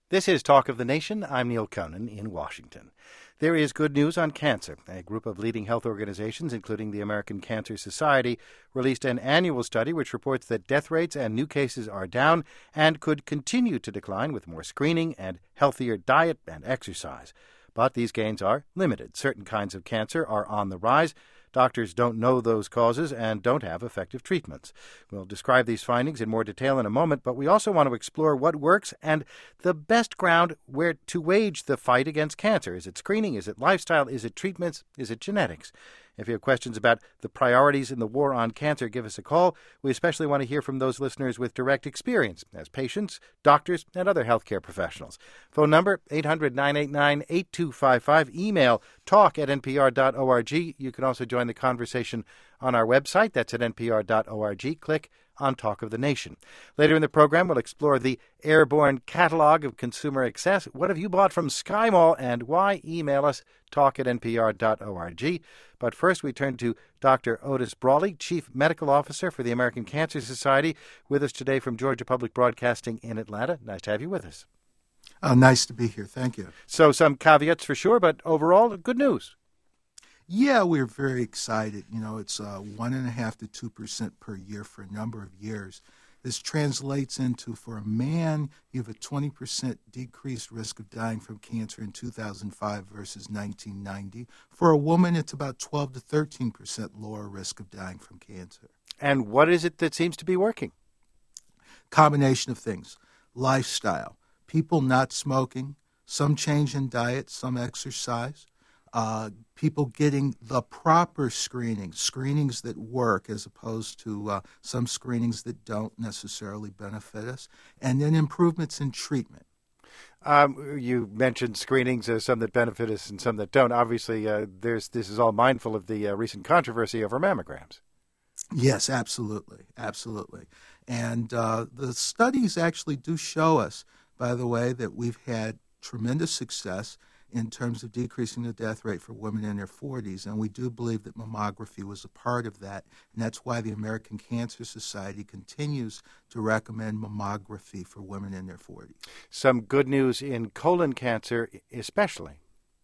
This is Talk of the Nation. I'm Neil Conan in Washington. There is good news on cancer. A group of leading health organizations, including the American Cancer Society, released an annual study which reports that death rates and new cases are down and could continue to decline with more screening and healthier diet and exercise. But these gains are limited. Certain kinds of cancer are on the rise. Doctors don't know those causes and don't have effective treatments. We'll describe these findings in more detail in a moment, but we also want to explore what works and the best ground where to wage the fight against cancer. Is it screening? Is it lifestyle? Is it treatments? Is it genetics? If you have questions about the priorities in the war on cancer, give us a call. We especially want to hear from those listeners with direct experience as patients, doctors, and other healthcare professionals. Phone number 800-989-8255. Email talk@npr.org. You can also join the conversation on our website. That's at npr.org. Click on Talk of the Nation. Later in the program, we'll explore the airborne catalog of consumer excess. What have you bought from SkyMall and why? Email us, talk@npr.org. But first, we turn to Dr. Otis Brawley, Chief Medical Officer for the American Cancer Society, with us today from Georgia Public Broadcasting in Atlanta. Nice to have you with us. Nice to be here. Thank you. So some caveats for sure, but overall, good news. Yeah, we're very excited. You know, it's 1.5% to 2% per year for a number of years. This translates into, for a man, you have a 20% decreased risk of dying from cancer in 2005 versus 1990. For a woman, it's about 12 to 13% lower risk of dying from cancer. And what is it that seems to be working? Combination of things. Lifestyle, people not smoking, some change in diet, some exercise. People getting the proper screenings that work as opposed to some screenings that don't necessarily benefit us, and then improvements in treatment. You mentioned screenings, some that benefit us and some that don't. Obviously, this is all mindful of the recent controversy over mammograms. Yes, absolutely. And the studies actually do show us, by the way, that we've had tremendous success in terms of decreasing the death rate for women in their 40s, and we do believe that mammography was a part of that, and that's why the American Cancer Society continues to recommend mammography for women in their 40s. Some good news in colon cancer especially.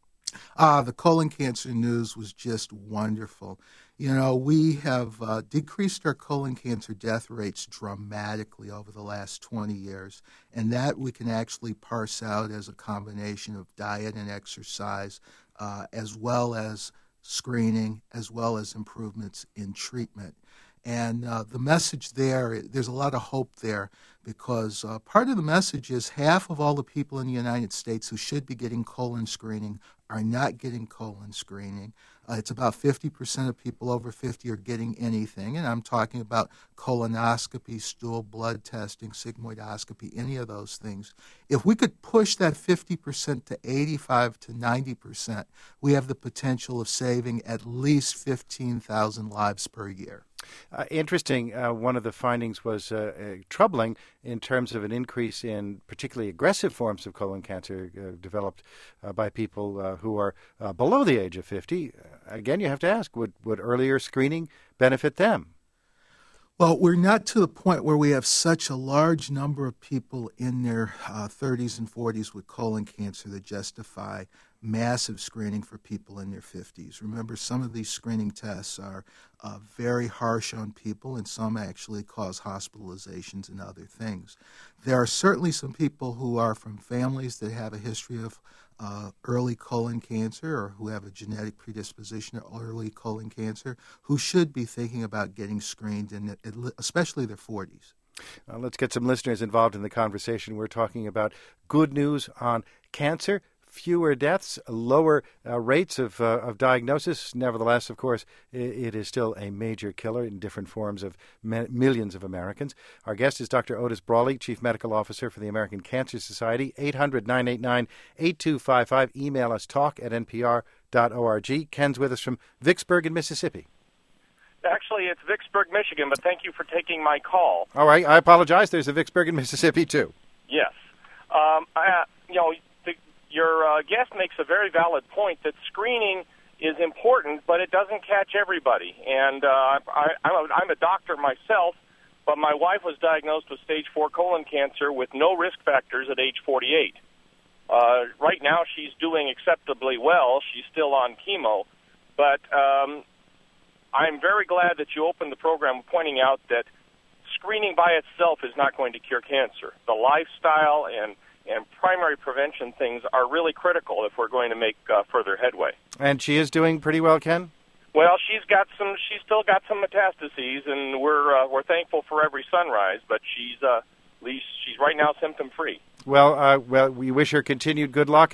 The colon cancer news was just wonderful. You know, we have decreased our colon cancer death rates dramatically over the last 20 years, and that we can actually parse out as a combination of diet and exercise, as well as screening, as well as improvements in treatment. And the message there's a lot of hope there because part of the message is half of all the people in the United States who should be getting colon screening are not getting colon screening. It's about 50% of people over 50 are getting anything, and I'm talking about colonoscopy, stool blood testing, sigmoidoscopy, any of those things. If we could push that 50% to 85 to 90%, we have the potential of saving at least 15,000 lives per year. Interesting. One of the findings was troubling in terms of an increase in particularly aggressive forms of colon cancer developed by people who are below the age of 50. Again, you have to ask, would earlier screening benefit them? Well, we're not to the point where we have such a large number of people in their 30s and 40s with colon cancer that justify massive screening for people in their 50s. Remember, some of these screening tests are very harsh on people, and some actually cause hospitalizations and other things. There are certainly some people who are from families that have a history of early colon cancer or who have a genetic predisposition to early colon cancer who should be thinking about getting screened, in especially their 40s. Let's get some listeners involved in the conversation. We're talking about good news on cancer. Fewer deaths, lower rates of diagnosis. Nevertheless, of course, it is still a major killer in different forms of millions of Americans. Our guest is Dr. Otis Brawley, Chief Medical Officer for the American Cancer Society. 800-989-8255. Email us, talk@npr.org. Ken's with us from Vicksburg in Mississippi. Actually, it's Vicksburg, Michigan, but thank you for taking my call. All right, I apologize. There's a Vicksburg in Mississippi, too. Yes. Your guest makes a very valid point that screening is important, but it doesn't catch everybody. And I'm a doctor myself, but my wife was diagnosed with stage 4 colon cancer with no risk factors at age 48. Right now, she's doing acceptably well. She's still on chemo. But I'm very glad that you opened the program pointing out that screening by itself is not going to cure cancer. The lifestyle and primary prevention things are really critical if we're going to make further headway. And she is doing pretty well, Ken? Well, she's still got some metastases, and we're thankful for every sunrise, but she's right now symptom free. Well, we wish her continued good luck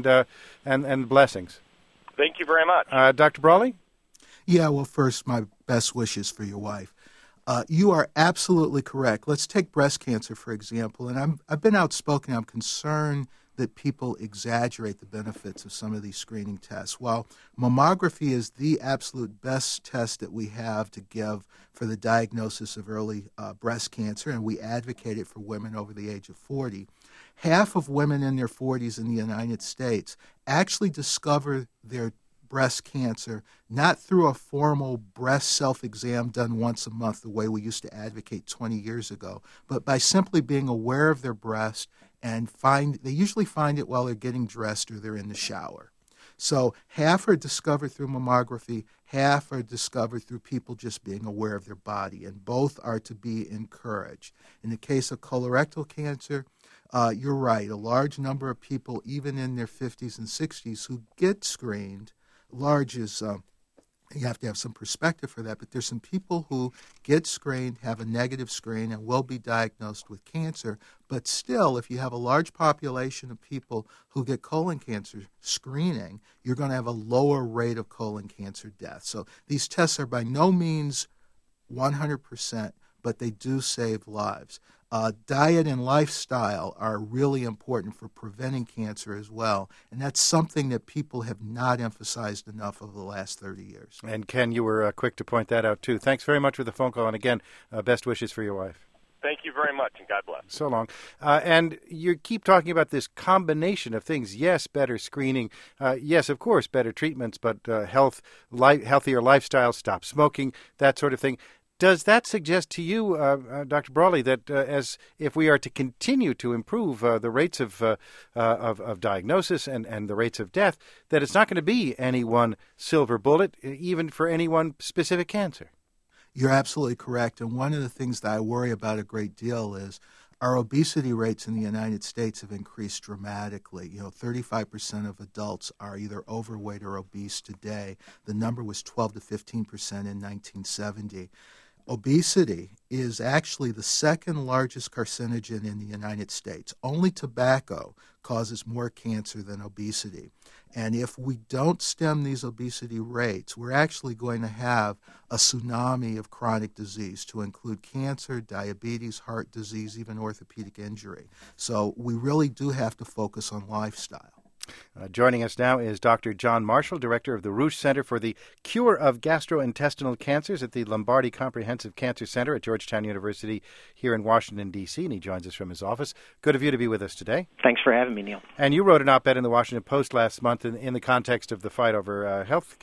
and blessings. Thank you very much. Dr. Brawley? Yeah, well, first, my best wishes for your wife. You are absolutely correct. Let's take breast cancer, for example. And I've been outspoken. I'm concerned that people exaggerate the benefits of some of these screening tests. While mammography is the absolute best test that we have to give for the diagnosis of early breast cancer, and we advocate it for women over the age of 40, half of women in their 40s in the United States actually discover their breast cancer not through a formal breast self-exam done once a month the way we used to advocate 20 years ago, but by simply being aware of their breast, and they usually find it while they're getting dressed or they're in the shower. So half are discovered through mammography, half are discovered through people just being aware of their body, and both are to be encouraged. In the case of colorectal cancer, you're right, a large number of people, even in their 50s and 60s, who get screened. Large is, you have to have some perspective for that, but there's some people who get screened, have a negative screen, and will be diagnosed with cancer. But still, if you have a large population of people who get colon cancer screening, you're going to have a lower rate of colon cancer death. So these tests are by no means 100%, but they do save lives. Diet and lifestyle are really important for preventing cancer as well, and that's something that people have not emphasized enough over the last 30 years. And Ken, you were quick to point that out too. Thanks very much for the phone call, and again, best wishes for your wife. Thank you very much, and God bless. So long. And you keep talking about this combination of things. Yes, better screening. Yes, of course, better treatments, but healthier lifestyle, stop smoking, that sort of thing. Does that suggest to you, Dr. Brawley, that as if we are to continue to improve the rates of diagnosis and the rates of death, that it's not going to be any one silver bullet, even for any one specific cancer? You're absolutely correct. And one of the things that I worry about a great deal is our obesity rates in the United States have increased dramatically. 35% of adults are either overweight or obese today. The number was 12 to 15% in 1970. Obesity is actually the second largest carcinogen in the United States. Only tobacco causes more cancer than obesity. And if we don't stem these obesity rates, we're actually going to have a tsunami of chronic disease, to include cancer, diabetes, heart disease, even orthopedic injury. So we really do have to focus on lifestyle. Joining us now is Dr. John Marshall, director of the Roush Center for the Cure of Gastrointestinal Cancers at the Lombardi Comprehensive Cancer Center at Georgetown University here in Washington, D.C., and he joins us from his office. Good of you to be with us today. Thanks for having me, Neil. And you wrote an op-ed in the Washington Post last month in the context of the fight over health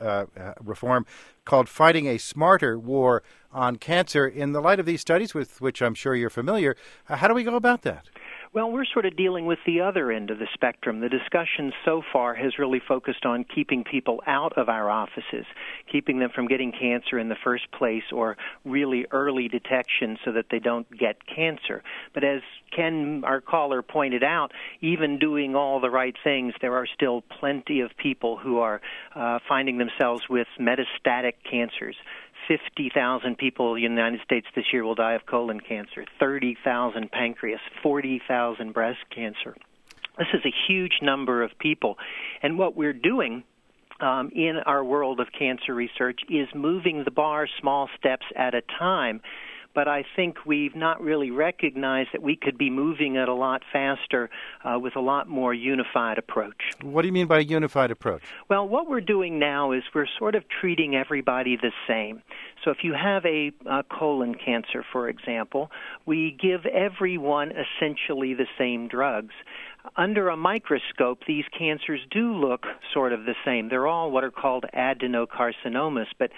reform called Fighting a Smarter War on Cancer. In the light of these studies, with which I'm sure you're familiar, how do we go about that? Well, we're sort of dealing with the other end of the spectrum. The discussion so far has really focused on keeping people out of our offices, keeping them from getting cancer in the first place, or really early detection so that they don't get cancer. But as Ken, our caller, pointed out, even doing all the right things, there are still plenty of people who are finding themselves with metastatic cancers. 50,000 people in the United States this year will die of colon cancer, 30,000 pancreas, 40,000 breast cancer. This is a huge number of people. And what we're doing in our world of cancer research is moving the bar small steps at a time. But I think we've not really recognized that we could be moving it a lot faster with a lot more unified approach. What do you mean by a unified approach? Well, what we're doing now is we're sort of treating everybody the same. So if you have a colon cancer, for example, we give everyone essentially the same drugs. Under a microscope, these cancers do look sort of the same. They're all what are called adenocarcinomas, but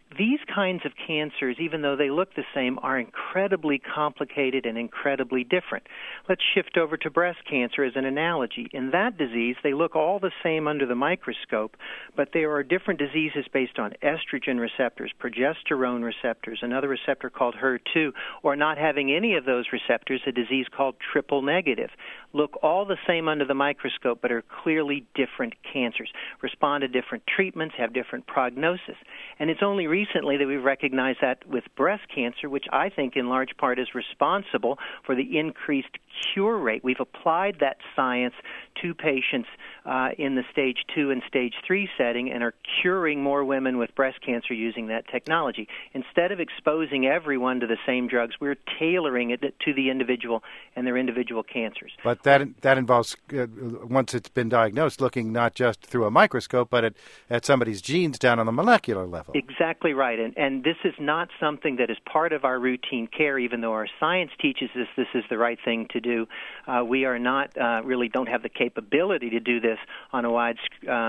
these kinds of cancers, even though they look the same, are incredibly complicated and incredibly different. Let's shift over to breast cancer as an analogy. In that disease, they look all the same under the microscope, but there are different diseases based on estrogen receptors, progesterone receptors, another receptor called HER2, or not having any of those receptors, a disease called triple negative. Look all the same under the microscope, but are clearly different cancers, respond to different treatments, have different prognosis. And it's only recently that we've recognized that with breast cancer, which I think in large part is responsible for the increased cure rate. We've applied that science to patients in the stage 2 and stage 3 setting and are curing more women with breast cancer using that technology. Instead of exposing everyone to the same drugs, we're tailoring it to the individual and their individual cancers. But that involves, once it's been diagnosed, looking not just through a microscope, but at somebody's genes down on the molecular level. Exactly right. And this is not something that is part of our routine care, even though our science teaches us this is the right thing to do. We are not, really don't have the capability to do this on a wide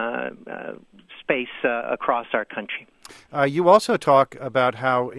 space across our country. You also talk about how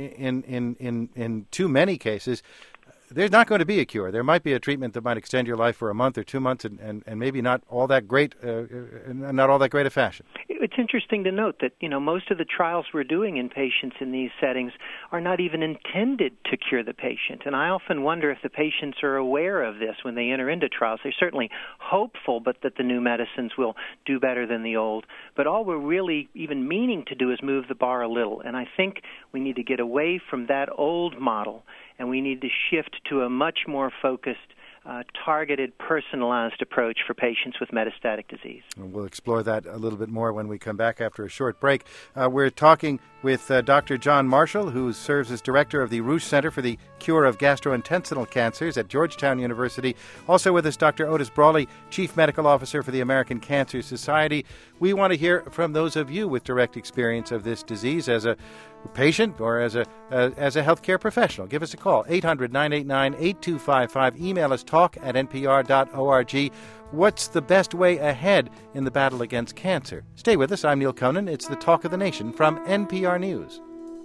in too many cases, there's not going to be a cure. There might be a treatment that might extend your life for a month or 2 months, and maybe not all that great, not all that great a fashion. It's interesting to note that most of the trials we're doing in patients in these settings are not even intended to cure the patient, and I often wonder if the patients are aware of this when they enter into trials. They're certainly hopeful, but that the new medicines will do better than the old. But all we're really even meaning to do is move the bar a little, and I think we need to get away from that old model, and we need to shift to a much more focused, targeted, personalized approach for patients with metastatic disease. And we'll explore that a little bit more when we come back after a short break. We're talking with Dr. John Marshall, who serves as director of the Roush Center for the Cure of Gastrointestinal Cancers at Georgetown University. Also with us, Dr. Otis Brawley, Chief Medical Officer for the American Cancer Society. We want to hear from those of you with direct experience of this disease as a patient or as a healthcare professional. Give us a call, 800-989-8255. Email us talk@npr.org. What's the best way ahead in the battle against cancer? Stay with us. I'm Neil Conan. It's the Talk of the Nation from NPR News.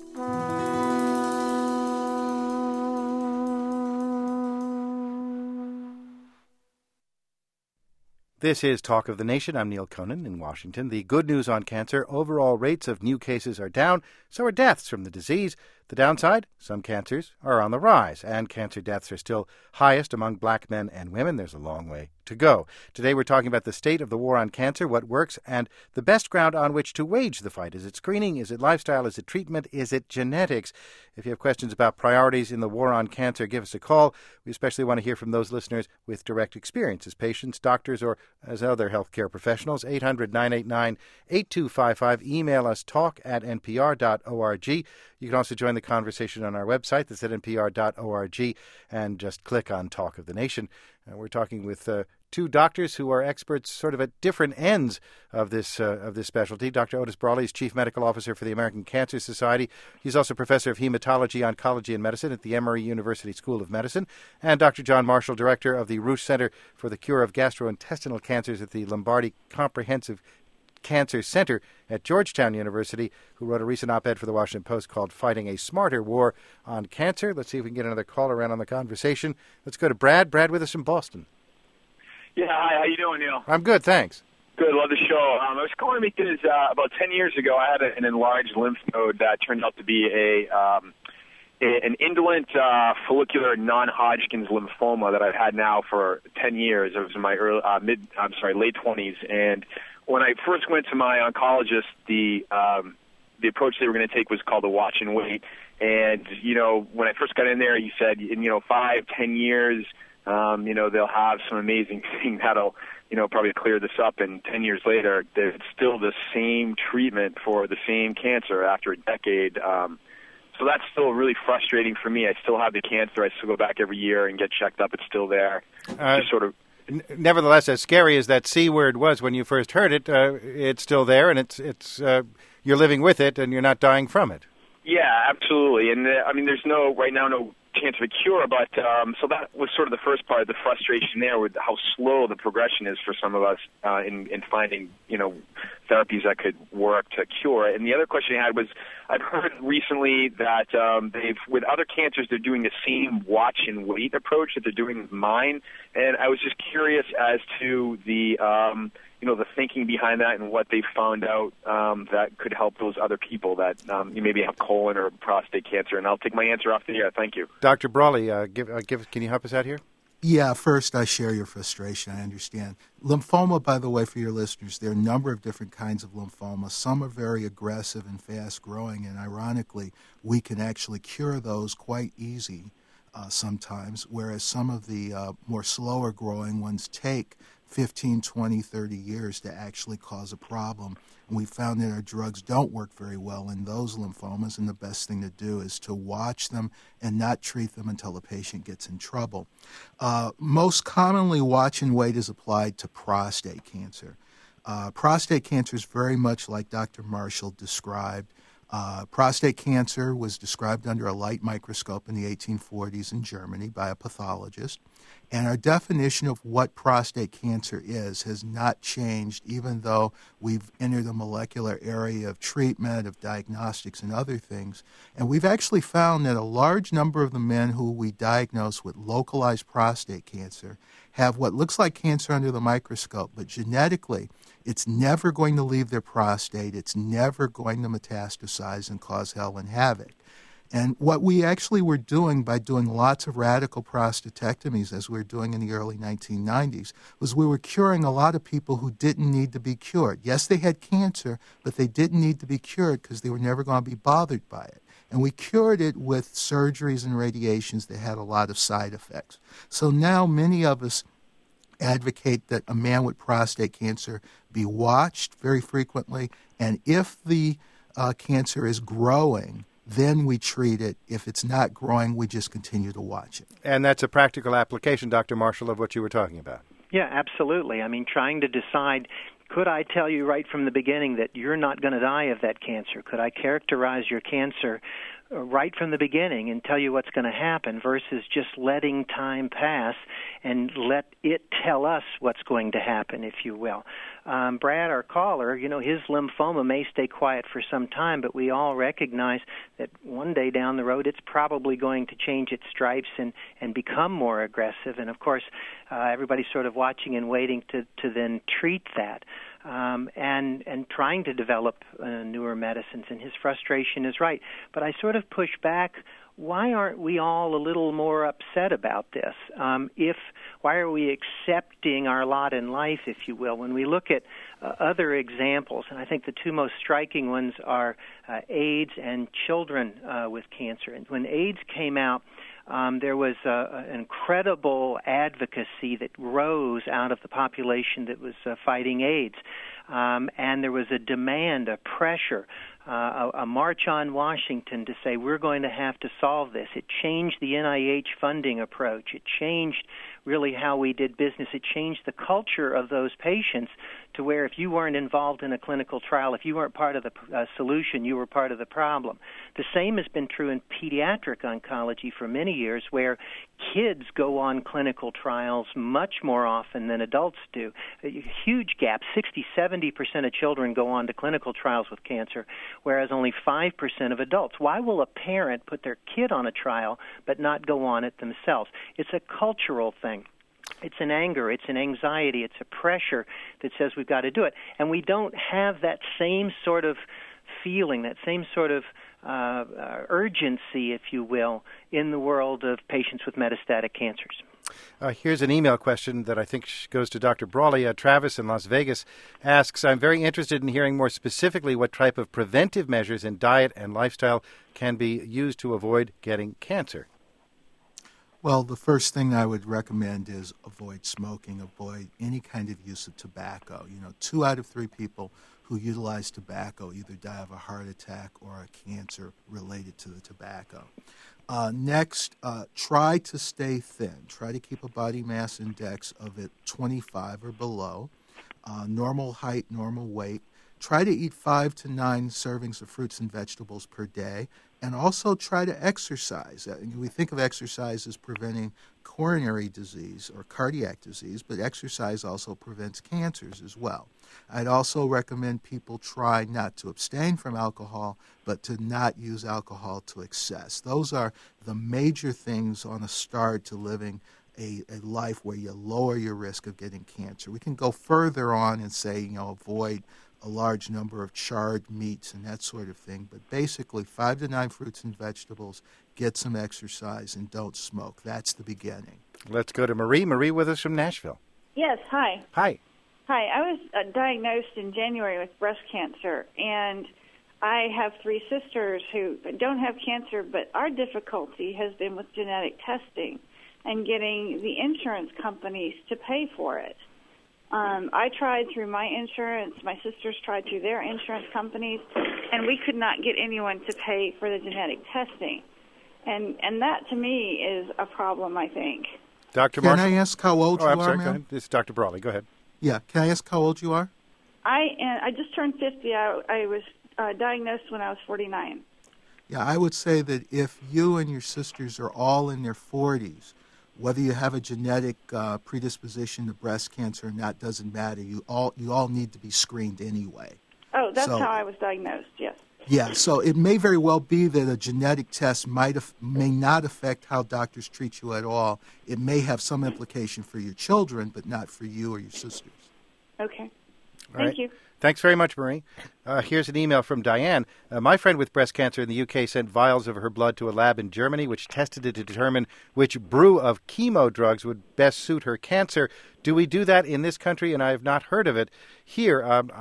This is Talk of the Nation. I'm Neil Conan in Washington. The good news on cancer: overall rates of new cases are down, so are deaths from the disease. The downside: some cancers are on the rise, and cancer deaths are still highest among black men and women. There's a long way to go. Today we're talking about the state of the war on cancer, what works, and the best ground on which to wage the fight. Is it screening? Is it lifestyle? Is it treatment? Is it genetics? If you have questions about priorities in the war on cancer, give us a call. We especially want to hear from those listeners with direct experience as patients, doctors, or as other healthcare professionals. 800-989-8255. Email us talk@npr.org. You can also join the conversation on our website. That's at npr.org, and just click on Talk of the Nation. We're talking with two doctors who are experts sort of at different ends of this specialty. Dr. Otis Brawley is Chief Medical Officer for the American Cancer Society. He's also Professor of Hematology, Oncology, and Medicine at the Emory University School of Medicine. And Dr. John Marshall, Director of the Roush Center for the Cure of Gastrointestinal Cancers at the Lombardi Comprehensive Cancer Center at Georgetown University, who wrote a recent op-ed for the Washington Post called Fighting a Smarter War on Cancer. Let's see if we can get another call around on the conversation. Let's go to Brad. Brad with us from Boston. Yeah, hi. How you doing, Neil? I'm good, thanks. Good. Love the show. I was calling because about 10 years ago, I had an enlarged lymph node that turned out to be an indolent follicular non-Hodgkin's lymphoma that I've had now for 10 years. It was in my late 20s, and when I first went to my oncologist, the approach they were going to take was called a watch and wait. And when I first got in there, he said, in 5-10 years, they'll have some amazing thing that'll probably clear this up. And 10 years later, there's still the same treatment for the same cancer after a decade. So that's still really frustrating for me. I still have the cancer. I still go back every year and get checked up. It's still there. Just sort of. Nevertheless, as scary as that C word was when you first heard it, it's still there, and it's you're living with it, and you're not dying from it. Yeah, absolutely. And there's no chance of a cure, but so that was sort of the first part, the frustration there with how slow the progression is for some of us in finding, therapies that could work to cure. And the other question I had was, I've heard recently that with other cancers, they're doing the same watch and wait approach that they're doing with mine, and I was just curious as to the the thinking behind that and what they found out that could help those other people that you maybe have colon or prostate cancer. And I'll take my answer off the air. Thank you. Dr. Brawley, can you help us out here? Yeah, first, I share your frustration. I understand. Lymphoma, by the way, for your listeners, there are a number of different kinds of lymphoma. Some are very aggressive and fast-growing, and ironically, we can actually cure those quite easy sometimes, whereas some of the more slower-growing ones take 15, 20, 30 years to actually cause a problem. And we found that our drugs don't work very well in those lymphomas, and the best thing to do is to watch them and not treat them until the patient gets in trouble. Most commonly, watch and wait is applied to prostate cancer. Prostate cancer is very much like Dr. Marshall described. Prostate cancer was described under a light microscope in the 1840s in Germany by a pathologist. And our definition of what prostate cancer is has not changed, even though we've entered the molecular area of treatment, of diagnostics, and other things. And we've actually found that a large number of the men who we diagnose with localized prostate cancer have what looks like cancer under the microscope, but genetically, it's never going to leave their prostate. It's never going to metastasize and cause hell and havoc. And what we actually were doing by doing lots of radical prostatectomies, as we were doing in the early 1990s, was we were curing a lot of people who didn't need to be cured. Yes, they had cancer, but they didn't need to be cured because they were never going to be bothered by it. And we cured it with surgeries and radiations that had a lot of side effects. So now many of us advocate that a man with prostate cancer be watched very frequently, and if the cancer is growing, then we treat it. If it's not growing, we just continue to watch it. And that's a practical application, Dr. Marshall, of what you were talking about. Yeah, absolutely. I mean, trying to decide, could I tell you right from the beginning that you're not going to die of that cancer? Could I characterize your cancer right from the beginning and tell you what's going to happen versus just letting time pass and let it tell us what's going to happen, if you will. Brad, our caller, his lymphoma may stay quiet for some time, but we all recognize that one day down the road it's probably going to change its stripes and become more aggressive. And, of course, everybody's sort of watching and waiting to then treat that. And trying to develop newer medicines, and his frustration is right. But I sort of push back, why aren't we all a little more upset about this? Why are we accepting our lot in life, if you will? When we look at other examples, and I think the two most striking ones are AIDS and children with cancer. And when AIDS came out, there was an incredible advocacy that rose out of the population that was fighting AIDS. And there was a demand, a pressure, a march on Washington to say we're going to have to solve this. It changed the NIH funding approach. It changed really how we did business. It changed the culture of those patients to where if you weren't involved in a clinical trial, if you weren't part of the solution, you were part of the problem. The same has been true in pediatric oncology for many years, where kids go on clinical trials much more often than adults do. A huge gap. 60-70% of children go on to clinical trials with cancer, whereas only 5% of adults. Why will a parent put their kid on a trial but not go on it themselves? It's a cultural thing. It's an anger, it's an anxiety, it's a pressure that says we've got to do it. And we don't have that same sort of feeling, that same sort of urgency, if you will, in the world of patients with metastatic cancers. Here's an email question that I think goes to Dr. Brawley. Travis in Las Vegas asks, I'm very interested in hearing more specifically what type of preventive measures in diet and lifestyle can be used to avoid getting cancer. Well, the first thing I would recommend is avoid smoking, avoid any kind of use of tobacco. 2 out of 3 people who utilize tobacco either die of a heart attack or a cancer related to the tobacco. Next, try to stay thin. Try to keep a body mass index of 25 or below. Normal height, normal weight. try to eat 5 to 9 servings of fruits and vegetables per day, and also try to exercise. We think of exercise as preventing coronary disease or cardiac disease, but exercise also prevents cancers as well. I'd also recommend people try not to abstain from alcohol, but to not use alcohol to excess. Those are the major things on a start to living a life where you lower your risk of getting cancer. We can go further on and say, avoid a large number of charred meats and that sort of thing. But basically, 5 to 9 fruits and vegetables, get some exercise, and don't smoke. That's the beginning. Let's go to Marie. Marie with us from Nashville. Yes, hi. Hi. Hi, I was diagnosed in January with breast cancer, and I have 3 sisters who don't have cancer, but our difficulty has been with genetic testing and getting the insurance companies to pay for it. I tried through my insurance, my sisters tried through their insurance companies, and we could not get anyone to pay for the genetic testing. And that, to me, is a problem, I think. Dr. Marshall? Can I ask how old you I'm are, sorry, ma'am? go ahead. This is Dr. Brawley. Go ahead. Yeah, can I ask how old you are? I just turned 50. I was diagnosed when I was 49. Yeah, I would say that if you and your sisters are all in their 40s, whether you have a genetic predisposition to breast cancer or not doesn't matter. You all need to be screened anyway. Oh, that's how I was diagnosed, yes. Yeah, so it may very well be that a genetic test may not affect how doctors treat you at all. It may have some implication for your children, but not for you or your sisters. Okay. All Thank you. Thanks very much, Marie. Here's an email from Diane. My friend with breast cancer in the UK sent vials of her blood to a lab in Germany, which tested it to determine which brew of chemo drugs would best suit her cancer. Do we do that in this country? And I have not heard of it here.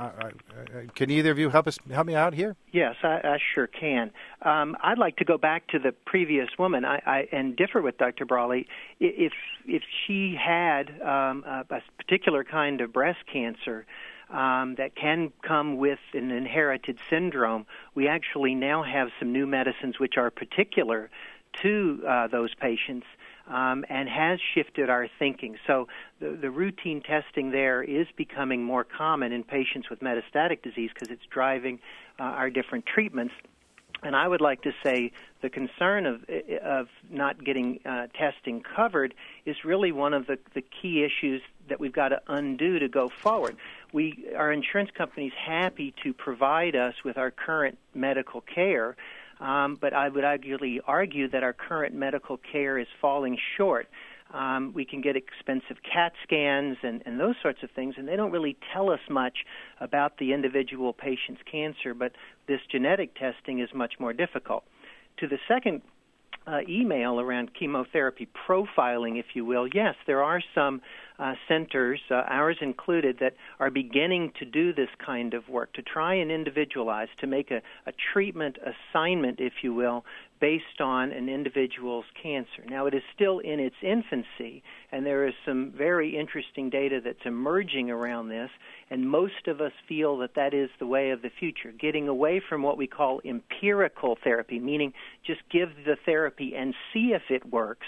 Can either of you help me out here? Yes, I sure can. I'd like to go back to the previous woman and differ with Dr. Brawley. If she had a particular kind of breast cancer, that can come with an inherited syndrome, we actually now have some new medicines which are particular to those patients and has shifted our thinking. So the routine testing there is becoming more common in patients with metastatic disease because it's driving our different treatments. And I would like to say the concern of not getting testing covered is really one of the key issues that we've got to undo to go forward. Our insurance company's happy to provide us with our current medical care, but I would argue that our current medical care is falling short. We can get expensive CAT scans and those sorts of things, and they don't really tell us much about the individual patient's cancer, but this genetic testing is much more difficult. To the second email around chemotherapy profiling, if you will, yes, there are some centers, ours included, that are beginning to do this kind of work, to try and individualize, to make a treatment assignment, if you will, based on an individual's cancer. Now, it is still in its infancy, and there is some very interesting data that's emerging around this, and most of us feel that that is the way of the future, getting away from what we call empirical therapy, meaning just give the therapy and see if it works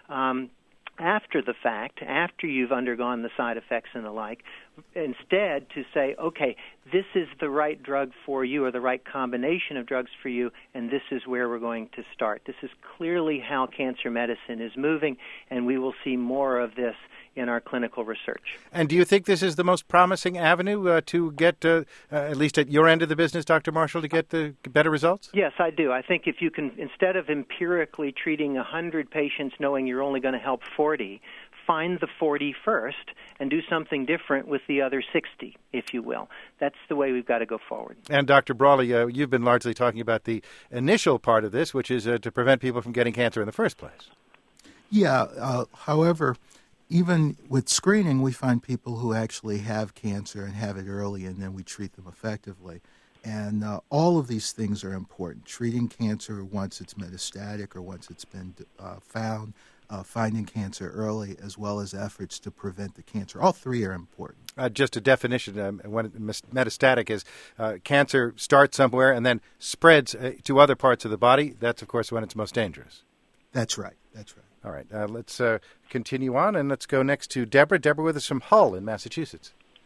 after the fact, after you've undergone the side effects and the like, instead to say, okay, this is the right drug for you or the right combination of drugs for you, and this is where we're going to start. This is clearly how cancer medicine is moving, and we will see more of this in our clinical research. And do you think this is the most promising avenue to get, at least at your end of the business, Dr. Marshall, to get the better results? Yes, I do. I think if you can, instead of empirically treating 100 patients knowing you're only going to help 40, find the 40 first and do something different with the other 60, if you will. That's the way we've got to go forward. And Dr. Brawley, you've been largely talking about the initial part of this, which is to prevent people from getting cancer in the first place. Yeah, however, even with screening, we find people who actually have cancer and have it early, and then we treat them effectively. And all of these things are important. Treating cancer once it's metastatic or once it's been found, finding cancer early, as well as efforts to prevent the cancer. All three are important. Just a definition, when metastatic is cancer starts somewhere and then spreads to other parts of the body. That's, of course, when it's most dangerous. That's right. That's right. All right. Let's continue on, and let's go next to Deborah. Deborah with us from Hull in Massachusetts.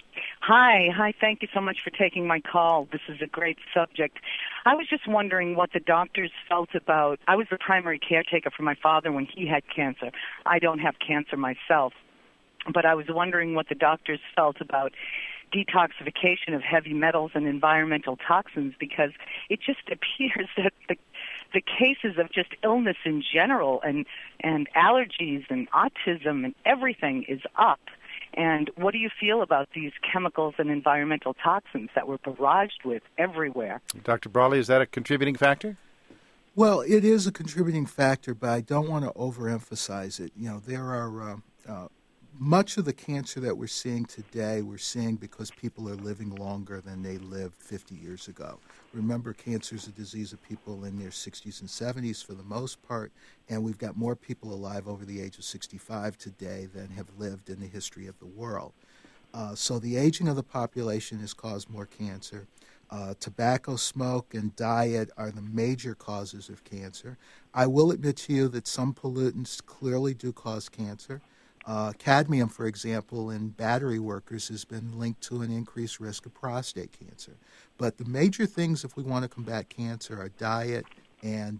Hi. Thank you so much for taking my call. This is a great subject. I was just wondering what the doctors felt about. I was the primary caretaker for my father when he had cancer. I don't have cancer myself, but I was wondering what the doctors felt about detoxification of heavy metals and environmental toxins, because it just appears that the cases of just illness in general and allergies and autism and everything is up. And what do you feel about these chemicals and environmental toxins that we're barraged with everywhere? Dr. Brawley, is that a contributing factor? Well, it is a contributing factor, but I don't want to overemphasize it. There are much of the cancer that we're seeing today, we're seeing because people are living longer than they lived 50 years ago. Remember, cancer is a disease of people in their 60s and 70s for the most part, and we've got more people alive over the age of 65 today than have lived in the history of the world. So the aging of the population has caused more cancer. Tobacco smoke and diet are the major causes of cancer. I will admit to you that some pollutants clearly do cause cancer. Cadmium, for example, in battery workers has been linked to an increased risk of prostate cancer. But the major things, if we want to combat cancer, are diet and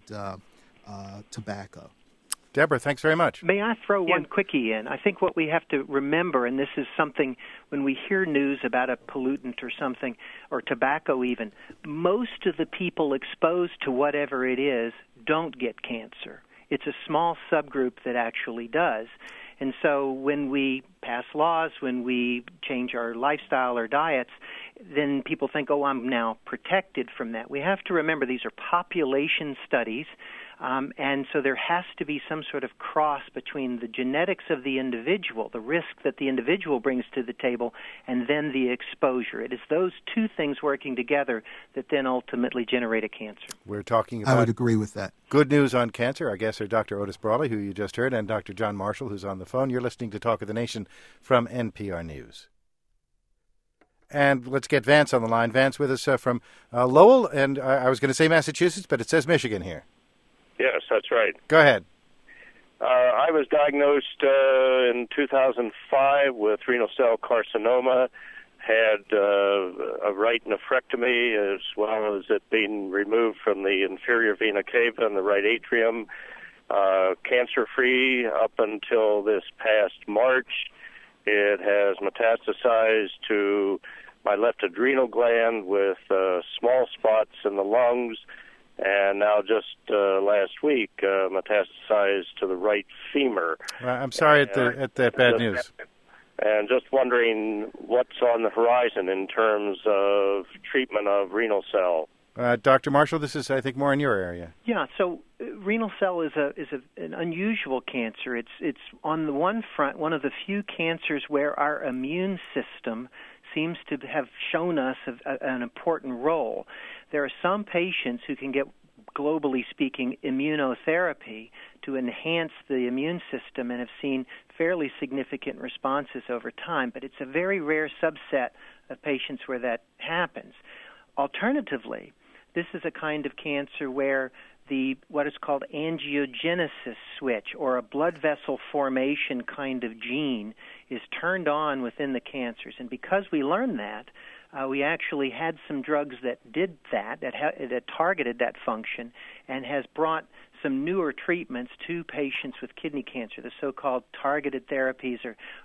tobacco. Deborah, thanks very much. May I throw one quickie in? I think what we have to remember, and this is something when we hear news about a pollutant or something, or tobacco even, most of the people exposed to whatever it is don't get cancer. It's a small subgroup that actually does. And so when we pass laws, when we change our lifestyle or diets, then people think, oh, I'm now protected from that. We have to remember these are population studies, and so there has to be some sort of cross between the genetics of the individual, the risk that the individual brings to the table, and then the exposure. It is those two things working together that then ultimately generate a cancer. We're talking about... I would agree with that. Good news on cancer. Our guests are Dr. Otis Brawley, who you just heard, and Dr. John Marshall, who's on the phone. You're listening to Talk of the Nation from NPR News. And let's get Vance on the line. Vance with us from Lowell, and I was going to say Massachusetts, but it says Michigan here. Yes, that's right. Go ahead. I was diagnosed in 2005 with renal cell carcinoma, had a right nephrectomy as well as it being removed from the inferior vena cava and the right atrium, cancer-free up until this past March. It has metastasized to my left adrenal gland with small spots in the lungs, and now just last week metastasized to the right femur. I'm sorry at that bad news. And just wondering what's on the horizon in terms of treatment of renal cell. Dr. Marshall, this is, I think, more in your area. Yeah, so renal cell is an unusual cancer. It's on the one front one of the few cancers where our immune system seems to have shown us an important role. There are some patients who can get, globally speaking, immunotherapy to enhance the immune system and have seen fairly significant responses over time, but it's a very rare subset of patients where that happens. Alternatively, this is a kind of cancer where what is called angiogenesis switch, or a blood vessel formation kind of gene, is turned on within the cancers. And because we learned that, we actually had some drugs that did that targeted that function, and has brought some newer treatments to patients with kidney cancer, the so-called targeted therapies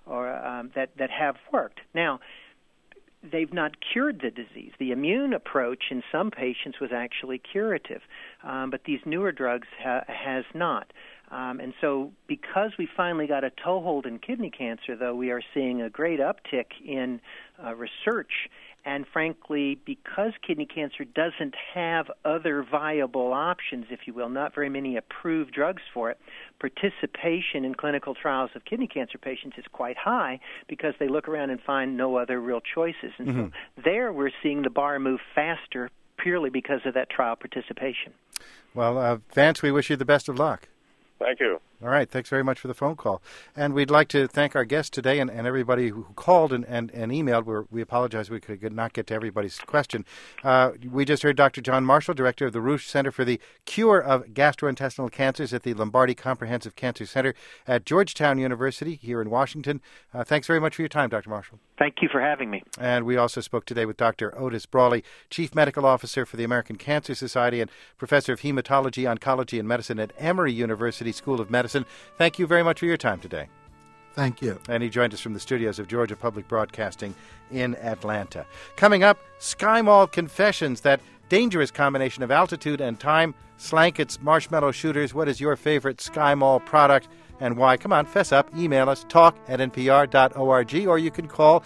that have worked. Now, they've not cured the disease. The immune approach in some patients was actually curative, but these newer drugs has not. And so because we finally got a toehold in kidney cancer, though, we are seeing a great uptick in research. And frankly, because kidney cancer doesn't have other viable options, if you will, not very many approved drugs for it, participation in clinical trials of kidney cancer patients is quite high because they look around and find no other real choices. And so there we're seeing the bar move faster purely because of that trial participation. Well, Vance, we wish you the best of luck. Thank you. All right. Thanks very much for the phone call. And we'd like to thank our guests today and everybody who called and emailed. We apologize we could not get to everybody's question. We just heard Dr. John Marshall, director of the Roush Center for the Cure of Gastrointestinal Cancers at the Lombardi Comprehensive Cancer Center at Georgetown University here in Washington. Thanks very much for your time, Dr. Marshall. Thank you for having me. And we also spoke today with Dr. Otis Brawley, Chief Medical Officer for the American Cancer Society and Professor of Hematology, Oncology, and Medicine at Emory University School of Medicine. Thank you very much for your time today. Thank you. And he joined us from the studios of Georgia Public Broadcasting in Atlanta. Coming up, SkyMall Confessions, that dangerous combination of altitude and time. Slankets, marshmallow shooters. What is your favorite SkyMall product and why? Come on, fess up. Email us, talk@npr.org, or you can call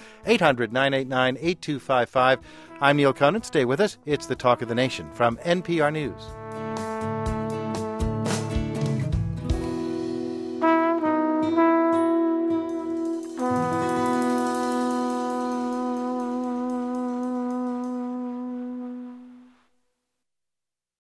800-989-8255. I'm Neil Conan. Stay with us. It's the Talk of the Nation from NPR News.